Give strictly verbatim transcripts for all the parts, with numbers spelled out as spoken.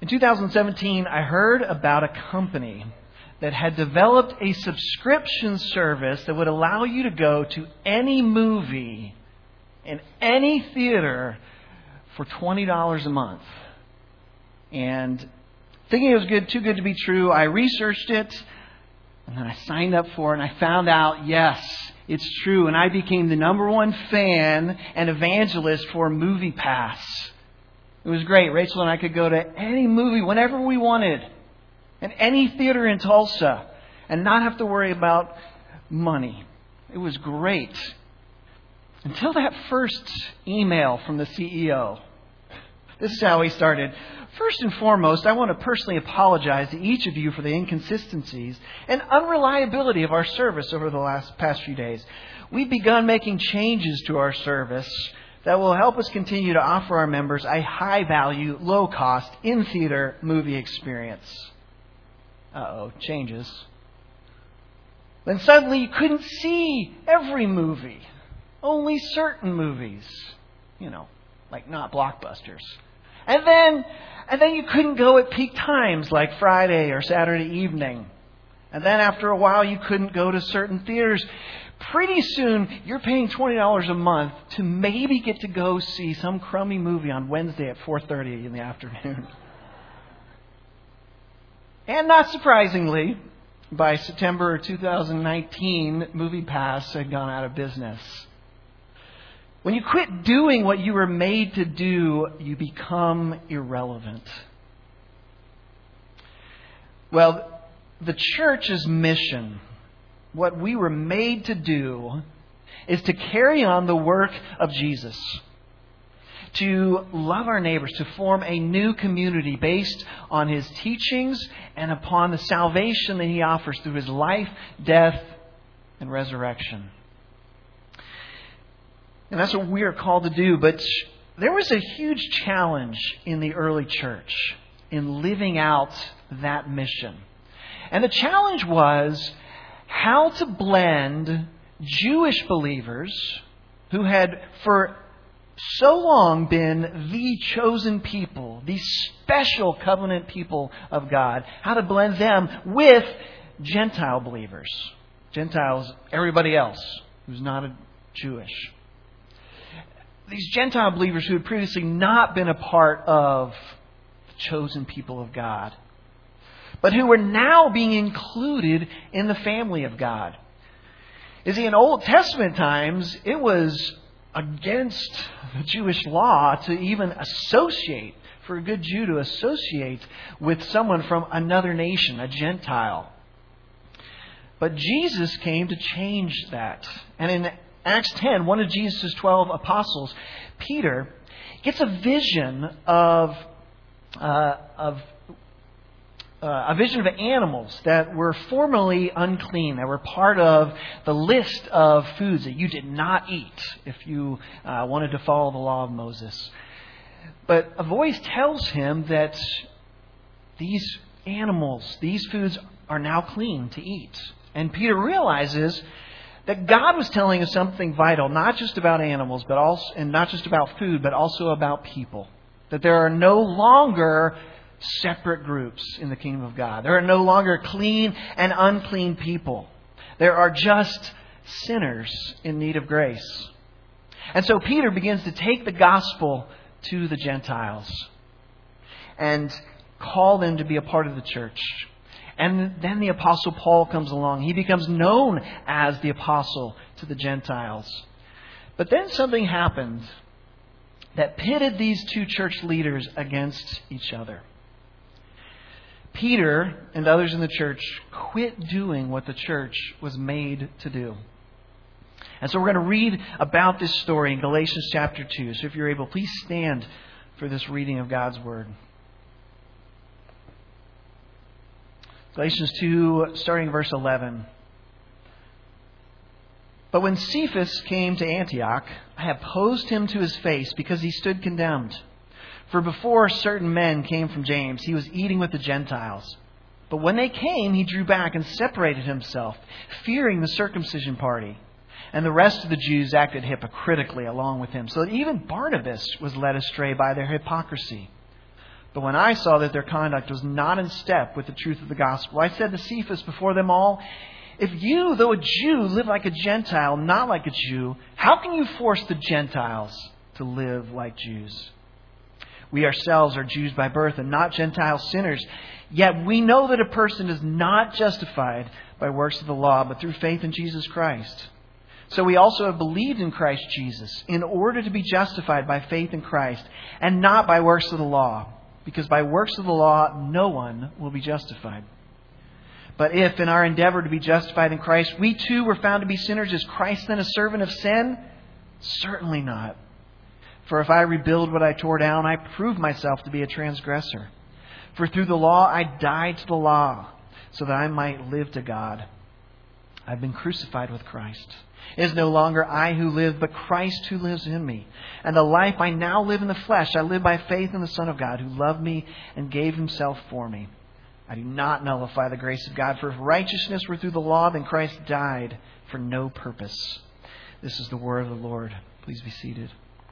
In two thousand seventeen, I heard about a company that had developed a subscription service that would allow you to go to any movie in any theater for twenty dollars a month. And thinking it was good, too good to be true, I researched it, and then I signed up for it, and I found out, yes, it's true. And I became the number one fan and evangelist for MoviePass. It was great. Rachel and I could go to any movie whenever we wanted, in any theater in Tulsa, and not have to worry about money. It was great. Until that first email from the C E O. This is how he started. First and foremost, I want to personally apologize to each of you for the inconsistencies and unreliability of our service over the last past few days. We've begun making changes to our service that will help us continue to offer our members a high-value, low-cost, in-theater movie experience. Uh-oh, changes. Then suddenly you couldn't see every movie. Only certain movies. You know, like not blockbusters. And then, and then you couldn't go at peak times like Friday or Saturday evening. And then after a while you couldn't go to certain theaters. Pretty soon you're paying twenty dollars a month to maybe get to go see some crummy movie on Wednesday at four thirty in the afternoon. And not surprisingly, by September two thousand nineteen, MoviePass had gone out of business. When you quit doing what you were made to do, you become irrelevant. Well, the church's mission, what we were made to do, is to carry on the work of Jesus. To love our neighbors, to form a new community based on His teachings and upon the salvation that He offers through His life, death, and resurrection. And that's what we are called to do. But there was a huge challenge in the early church in living out that mission. And the challenge was how to blend Jewish believers who had for so long been the chosen people, the special covenant people of God, how to blend them with Gentile believers. Gentiles, everybody else who's not a Jewish. These Gentile believers who had previously not been a part of the chosen people of God, but who were now being included in the family of God. You see, in Old Testament times, it was against the Jewish law to even associate, for a good Jew to associate with someone from another nation, a Gentile. But Jesus came to change that. And in Acts ten, one of Jesus' twelve apostles, Peter, gets a vision of uh, of uh, a vision of animals that were formerly unclean, that were part of the list of foods that you did not eat if you uh, wanted to follow the law of Moses. But a voice tells him that these animals, these foods are now clean to eat. And Peter realizes that God was telling us something vital, not just about animals, but also, and not just about food, but also about people. That there are no longer separate groups in the kingdom of God. There are no longer clean and unclean people. There are just sinners in need of grace. And so Peter begins to take the gospel to the Gentiles and call them to be a part of the church. And then the Apostle Paul comes along. He becomes known as the Apostle to the Gentiles. But then something happened that pitted these two church leaders against each other. Peter and others in the church quit doing what the church was made to do. And so we're going to read about this story in Galatians chapter two. So if you're able, please stand for this reading of God's Word. Galatians two, starting verse eleven. But when Cephas came to Antioch, I opposed him to his face because he stood condemned. For before certain men came from James, he was eating with the Gentiles. But when they came, he drew back and separated himself, fearing the circumcision party. And the rest of the Jews acted hypocritically along with him, so that even Barnabas was led astray by their hypocrisy. But when I saw that their conduct was not in step with the truth of the gospel, I said to Cephas before them all, if you, though a Jew, live like a Gentile, not like a Jew, how can you force the Gentiles to live like Jews? We ourselves are Jews by birth and not Gentile sinners. Yet we know that a person is not justified by works of the law, but through faith in Jesus Christ. So we also have believed in Christ Jesus in order to be justified by faith in Christ and not by works of the law. Because by works of the law, no one will be justified. But if in our endeavor to be justified in Christ, we too were found to be sinners, is Christ then a servant of sin? Certainly not. For if I rebuild what I tore down, I prove myself to be a transgressor. For through the law I died to the law, so that I might live to God. I've been crucified with Christ. It is no longer I who live, but Christ who lives in me. And the life I now live in the flesh, I live by faith in the Son of God, who loved me and gave himself for me. I do not nullify the grace of God, for if righteousness were through the law, then Christ died for no purpose. This is the word of the Lord. Please be seated.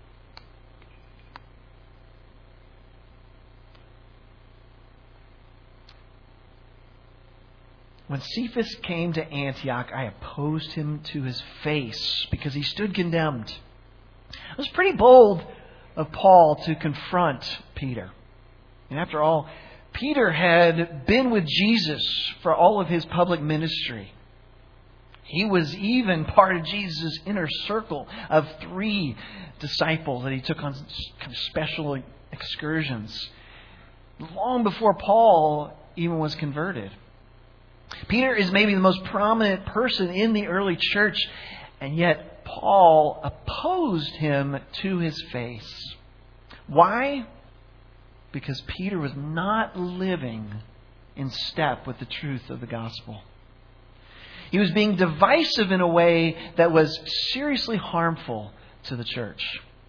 When Cephas came to Antioch, I opposed him to his face because he stood condemned. It was pretty bold of Paul to confront Peter. And after all, Peter had been with Jesus for all of his public ministry. He was even part of Jesus' inner circle of three disciples that he took on kind of special excursions long before Paul even was converted. Peter is maybe the most prominent person in the early church, and yet Paul opposed him to his face. Why? Because Peter was not living in step with the truth of the gospel. He was being divisive in a way that was seriously harmful to the church.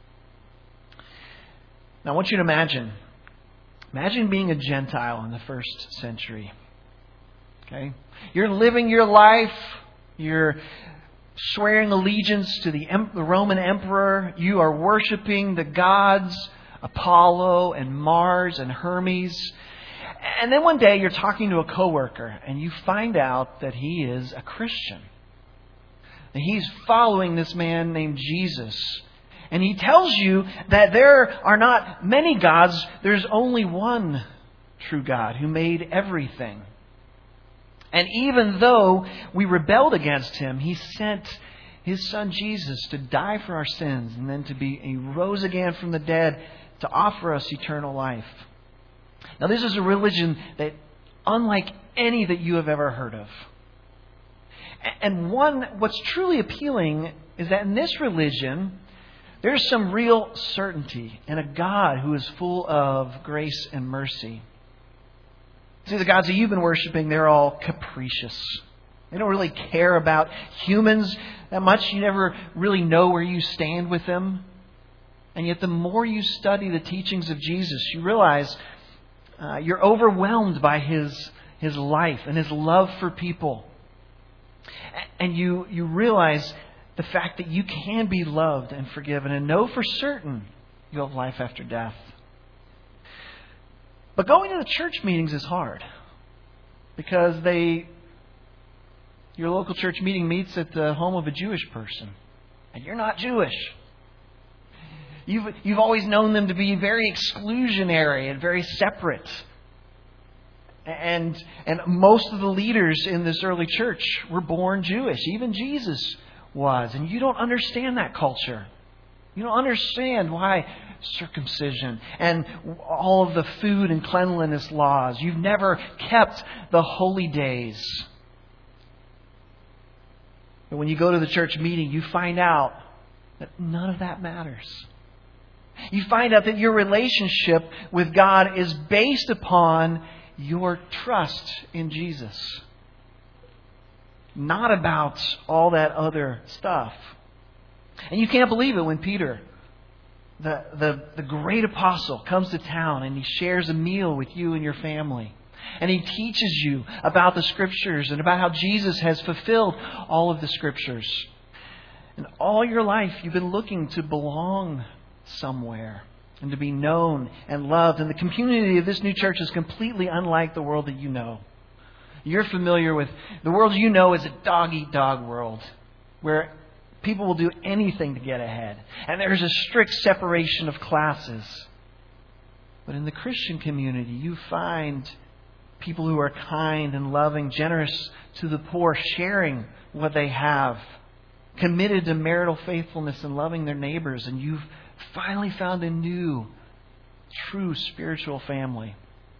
Now I want you to imagine, imagine being a Gentile in the first century. Okay? You're living your life. You're swearing allegiance to the, the Roman emperor. You are worshiping the gods Apollo and Mars and Hermes. And then one day you're talking to a coworker and you find out that he is a Christian. And he's following this man named Jesus. And he tells you that there are not many gods. There's only one true God who made everything. And even though we rebelled against him, he sent his son Jesus to die for our sins and then to be, he rose again from the dead to offer us eternal life. Now this is a religion that unlike any that you have ever heard of. And one, what's truly appealing is that in this religion, there's some real certainty in a God who is full of grace and mercy. See, the gods that you've been worshiping, they're all capricious. They don't really care about humans that much. You never really know where you stand with them. And yet the more you study the teachings of Jesus, you realize uh, you're overwhelmed by His, His life and His love for people. And you, you realize the fact that you can be loved and forgiven and know for certain you'll have life after death. But going to the church meetings is hard because they, your local church meeting meets at the home of a Jewish person, and you're not Jewish. You've you've always known them to be very exclusionary and very separate, and and most of the leaders in this early church were born Jewish. Even Jesus was, and you don't understand that culture. You don't understand why circumcision and all of the food and cleanliness laws. You've never kept the holy days. But when you go to the church meeting, you find out that none of that matters. You find out that your relationship with God is based upon your trust in Jesus. Not about all that other stuff. And you can't believe it when Peter, the, the, the great apostle, comes to town and he shares a meal with you and your family. And he teaches you about the Scriptures and about how Jesus has fulfilled all of the Scriptures. And all your life you've been looking to belong somewhere. and to be known and loved. And the community of this new church is completely unlike the world that you know. You're familiar with, the world you know is a dog-eat-dog world where people will do anything to get ahead. And there's a strict separation of classes. But in the Christian community, you find people who are kind and loving, generous to the poor, sharing what they have, committed to marital faithfulness and loving their neighbors. And you've finally found a new, true spiritual family.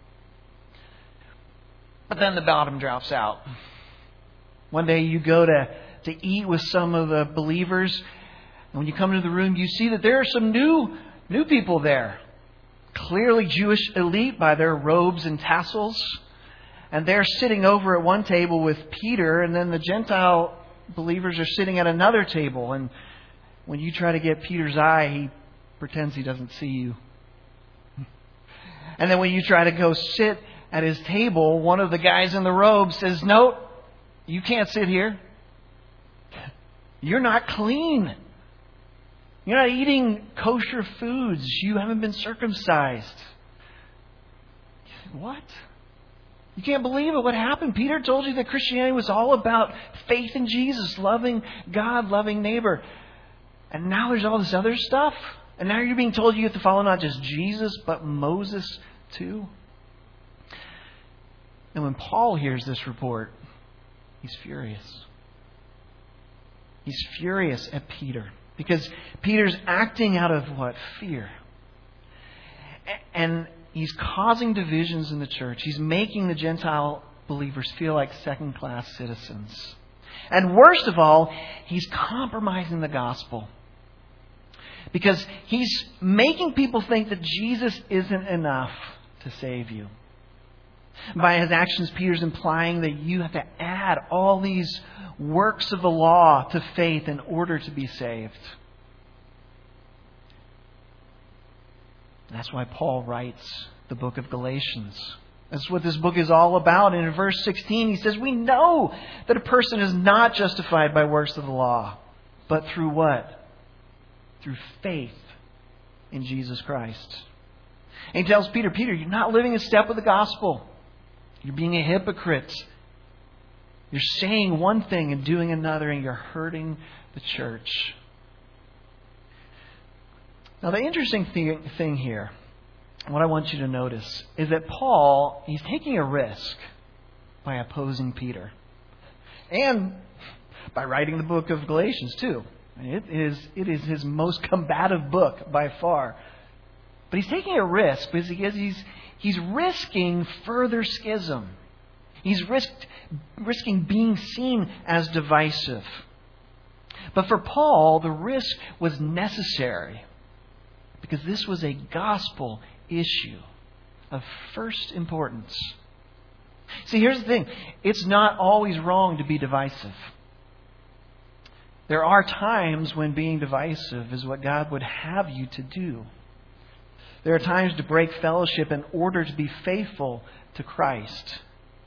But then the bottom drops out. One day you go to, to eat with some of the believers, and when you come into the room, you see that there are some new new people there. Clearly Jewish elite by their robes and tassels. And they're sitting over at one table with Peter, and then the Gentile believers are sitting at another table. And when you try to get Peter's eye, he pretends he doesn't see you. And then when you try to go sit at his table, one of the guys in the robe says, "No, you can't sit here. You're not clean. You're not eating kosher foods. You haven't been circumcised." What? You can't believe it. What happened? Peter told you that Christianity was all about faith in Jesus, loving God, loving neighbor. And now there's all this other stuff. And now you're being told you have to follow not just Jesus, but Moses too. And when Paul hears this report, he's furious. He's furious at Peter. Because Peter's acting out of what? Fear. And he's causing divisions in the church. He's making the Gentile believers feel like second-class citizens. And worst of all, he's compromising the gospel. Because he's making people think that Jesus isn't enough to save you. By his actions, Peter's implying that you have to add all these works of the law to faith in order to be saved. That's why Paul writes the book of Galatians. That's what this book is all about. And in verse sixteen, he says, we know that a person is not justified by works of the law, but through what? Through faith in Jesus Christ. And he tells Peter, Peter, you're not living in step with the gospel. You're being a hypocrite. You're saying one thing and doing another, and you're hurting the church. Now, the interesting thing, thing here, what I want you to notice, is that Paul, he's taking a risk by opposing Peter. And by writing the book of Galatians, too. It is, it is his most combative book by far. But he's taking a risk because he's, he's risking further schism. He's risked, risking being seen as divisive. But for Paul, the risk was necessary because this was a gospel issue of first importance. See, here's the thing. It's not always wrong to be divisive. There are times when being divisive is what God would have you to do. There are times to break fellowship in order to be faithful to Christ.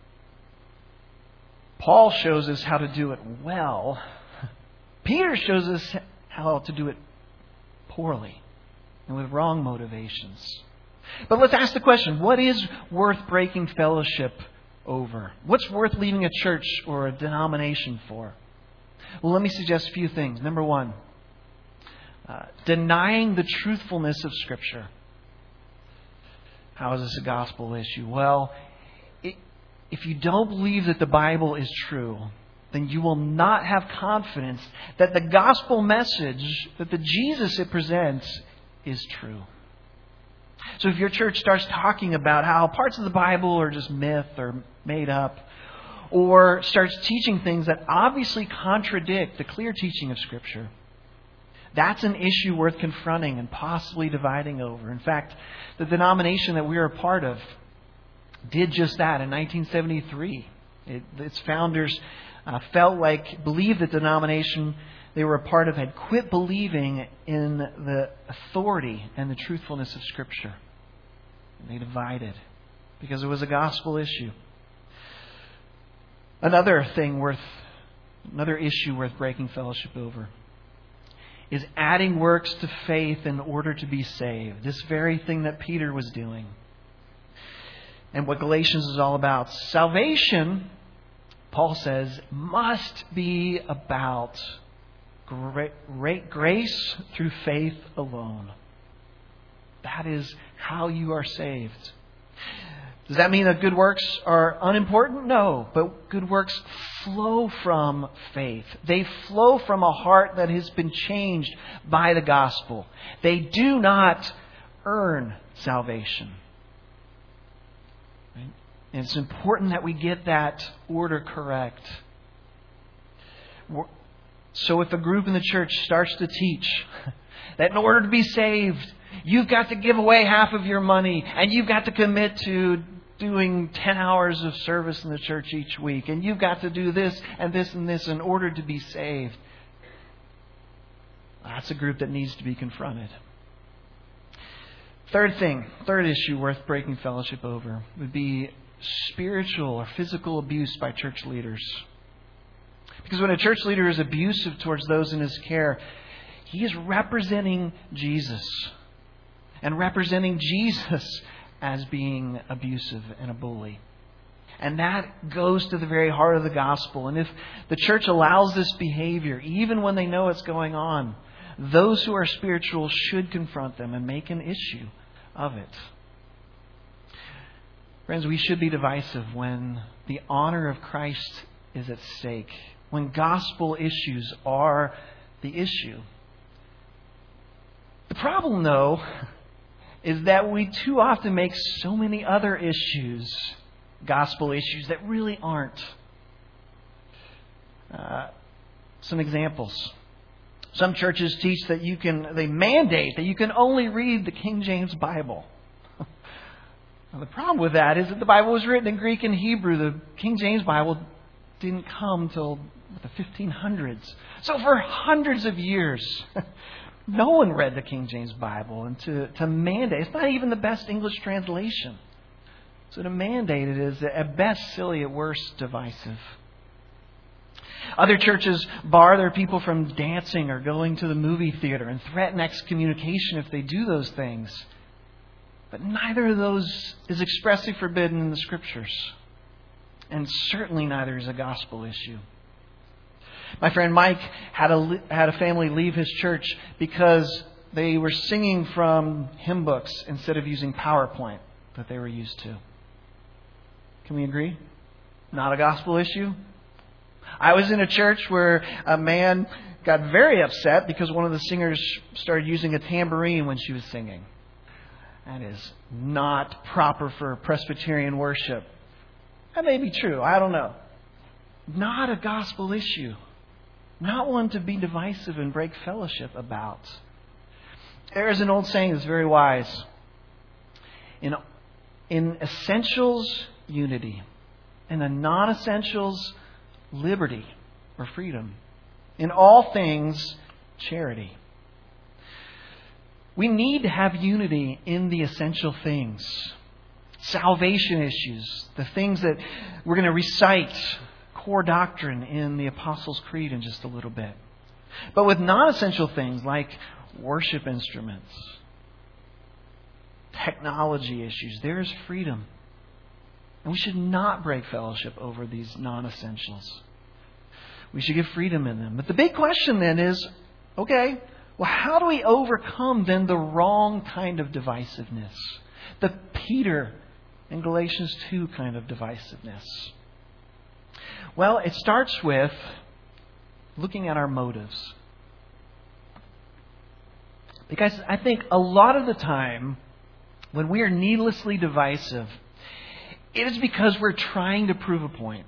Paul shows us how to do it well. Peter shows us how to do it poorly and with wrong motivations. But let's ask the question, what is worth breaking fellowship over? What's worth leaving a church or a denomination for? Well, let me suggest a few things. Number one, uh, denying the truthfulness of Scripture. How is this a gospel issue? Well, it, if you don't believe that the Bible is true, then you will not have confidence that the gospel message, that the Jesus it presents, is true. So if your church starts talking about how parts of the Bible are just myth or made up, or starts teaching things that obviously contradict the clear teaching of Scripture, that's an issue worth confronting and possibly dividing over. In fact, the denomination that we are a part of did just that in nineteen seventy-three. It, its founders uh, felt like, believed the denomination they were a part of had quit believing in the authority and the truthfulness of Scripture. And they divided because it was a gospel issue. Another thing worth, another issue worth breaking fellowship over is adding works to faith in order to be saved. This very thing that Peter was doing. And what Galatians is all about. Salvation, Paul says, must be about great grace through faith alone. That is how you are saved. Does that mean that good works are unimportant? No, but good works flow from faith. They flow from a heart that has been changed by the gospel. They do not earn salvation. Right? And it's important that we get that order correct. So if a group in the church starts to teach that in order to be saved, you've got to give away half of your money and you've got to commit to doing ten hours of service in the church each week, and you've got to do this and this and this in order to be saved, that's a group that needs to be confronted. Third thing, third issue worth breaking fellowship over would be spiritual or physical abuse by church leaders. Because when a church leader is abusive towards those in his care, he is representing Jesus. And representing Jesus as being abusive and a bully. And that goes to the very heart of the gospel. And if the church allows this behavior, even when they know it's going on, those who are spiritual should confront them and make an issue of it. Friends, we should be divisive when the honor of Christ is at stake. When gospel issues are the issue. The problem, though, is that we too often make so many other issues gospel issues that really aren't. Uh, some examples. Some churches teach that you can, they mandate that you can only read the King James Bible. Now, the problem with that is that the Bible was written in Greek and Hebrew. The King James Bible didn't come till the fifteen hundreds. So for hundreds of years, no one read the King James Bible. And to, to mandate, it's not even the best English translation. So to mandate it is at best silly, at worst divisive. Other churches bar their people from dancing or going to the movie theater and threaten excommunication if they do those things. But neither of those is expressly forbidden in the Scriptures. And certainly neither is a gospel issue. My friend Mike had a, had a family leave his church because they were singing from hymn books instead of using PowerPoint that they were used to. Can we agree? Not a gospel issue? I was in a church where a man got very upset because one of the singers started using a tambourine when she was singing. That is not proper for Presbyterian worship. That may be true. I don't know. Not a gospel issue. Not one to be divisive and break fellowship about. There is an old saying that's very wise. In, in essentials, unity. In the non-essentials, liberty or freedom. In all things, charity. We need to have unity in the essential things. Salvation issues. The things that we're going to recite. Core doctrine in the Apostles' Creed in just a little bit. But with non-essential things like worship instruments, technology issues, there is freedom. And we should not break fellowship over these non-essentials. We should give freedom in them. But the big question then is, okay, well, how do we overcome then the wrong kind of divisiveness? The Peter in Galatians two kind of divisiveness. Well, it starts with looking at our motives. Because I think a lot of the time, when we are needlessly divisive, it is because we're trying to prove a point.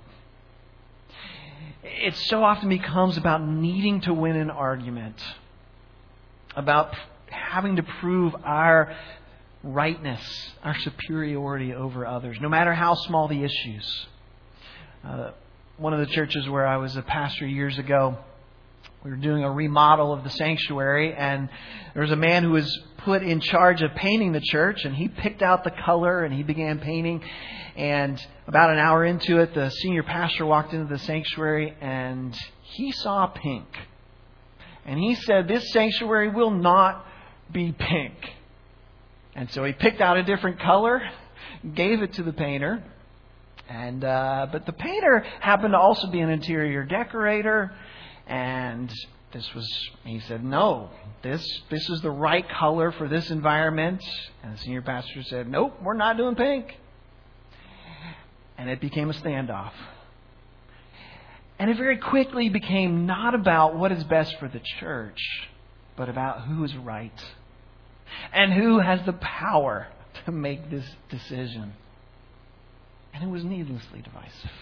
It so often becomes about needing to win an argument. About having to prove our rightness, our superiority over others, no matter how small the issues. Uh, one of the churches where I was a pastor years ago, we were doing a remodel of the sanctuary, and there was a man who was put in charge of painting the church, and he picked out the color and he began painting. And about an hour into it, the senior pastor walked into the sanctuary and he saw pink. And he said, this sanctuary will not be pink. And so he picked out a different color, gave it to the painter. And uh, but the painter happened to also be an interior decorator. And this was, he said, no, this this is the right color for this environment. And the senior pastor said, nope, we're not doing pink. And it became a standoff. And it very quickly became not about what is best for the church, but about who is right and who has the power to make this decision. And it was needlessly divisive.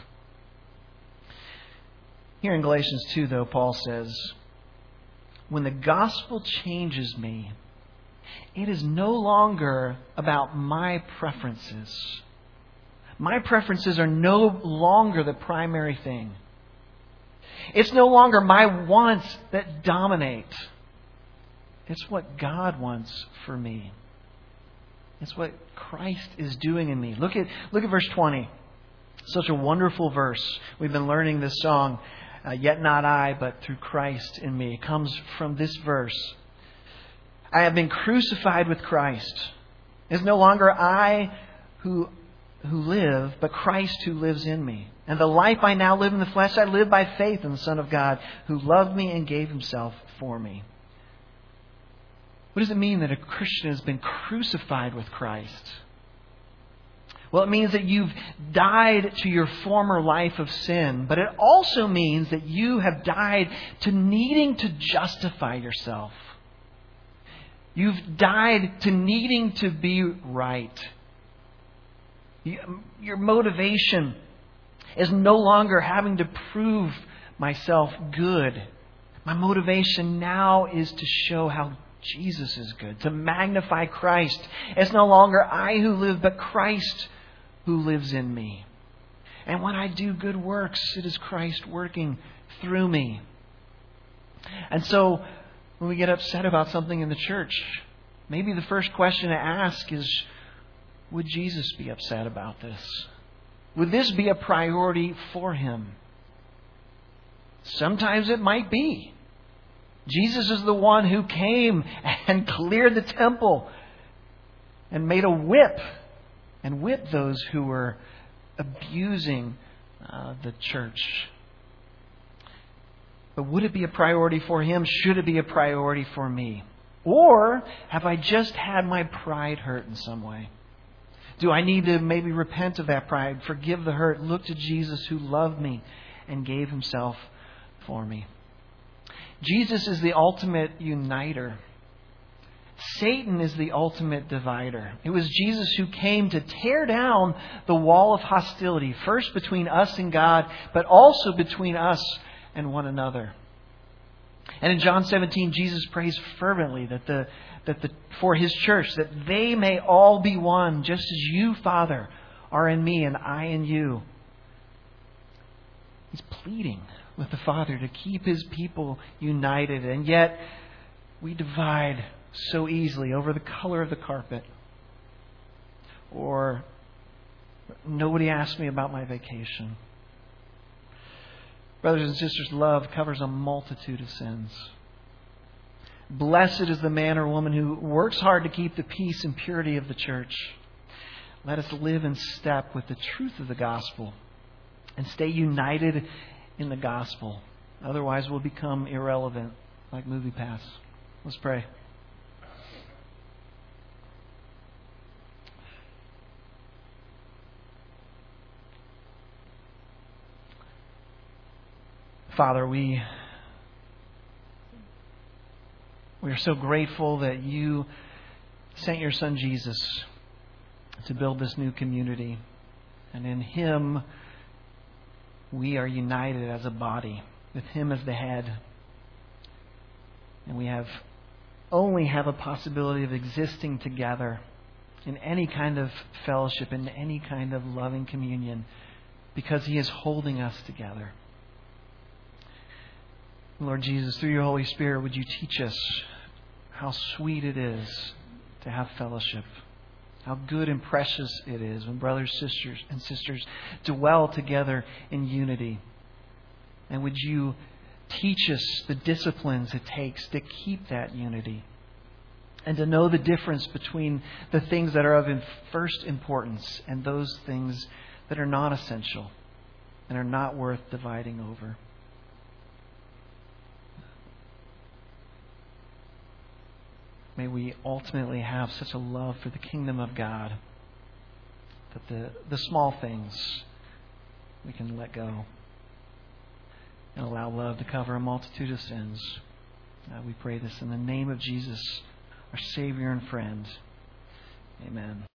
Here in Galatians two, though, Paul says, when the gospel changes me, it is no longer about my preferences. My preferences are no longer the primary thing. It's no longer my wants that dominate. It's what God wants for me. It's what Christ is doing in me. Look at look at verse twenty. Such a wonderful verse. We've been learning this song, uh, Yet Not I, but Through Christ in Me. It comes from this verse. I have been crucified with Christ. It's no longer I who who live, but Christ who lives in me. And the life I now live in the flesh, I live by faith in the Son of God, who loved me and gave Himself for me. What does it mean that a Christian has been crucified with Christ? Well, it means that you've died to your former life of sin, but it also means that you have died to needing to justify yourself. You've died to needing to be right. Your motivation is no longer having to prove myself good. My motivation now is to show how Jesus is good, to magnify Christ. It's no longer I who live, but Christ who lives in me. And when I do good works, it is Christ working through me. And so, when we get upset about something in the church, maybe the first question to ask is, would Jesus be upset about this? Would this be a priority for Him? Sometimes it might be. Jesus is the one who came and cleared the temple and made a whip and whipped those who were abusing uh, the church. But would it be a priority for Him? Should it be a priority for me? Or have I just had my pride hurt in some way? Do I need to maybe repent of that pride, forgive the hurt, look to Jesus who loved me and gave Himself for me? Jesus is the ultimate uniter. Satan is the ultimate divider. It was Jesus who came to tear down the wall of hostility, first between us and God, but also between us and one another. And in John seventeen, Jesus prays fervently that the that the for His church, that they may all be one, just as you, Father, are in me and I in you. He's pleading with the Father to keep His people united. And yet, we divide so easily over the color of the carpet. Or, nobody asked me about my vacation. Brothers and sisters, love covers a multitude of sins. Blessed is the man or woman who works hard to keep the peace and purity of the church. Let us live in step with the truth of the gospel and stay united in the gospel. Otherwise, we'll become irrelevant like MoviePass. Let's pray. Father, we we are so grateful that You sent Your Son Jesus to build this new community. And in Him, we are united as a body, with Him as the head. And we have only have a possibility of existing together in any kind of fellowship, in any kind of loving communion, because He is holding us together. Lord Jesus, through Your Holy Spirit, would You teach us how sweet it is to have fellowship, how good and precious it is when brothers, sisters, and sisters dwell together in unity. And would You Teach us the disciplines it takes to keep that unity and to know the difference between the things that are of first importance and those things that are not essential and are not worth dividing over. May we ultimately have such a love for the kingdom of God that the, the small things we can let go and allow love to cover a multitude of sins. Uh, we pray this in the name of Jesus, our Savior and friend. Amen.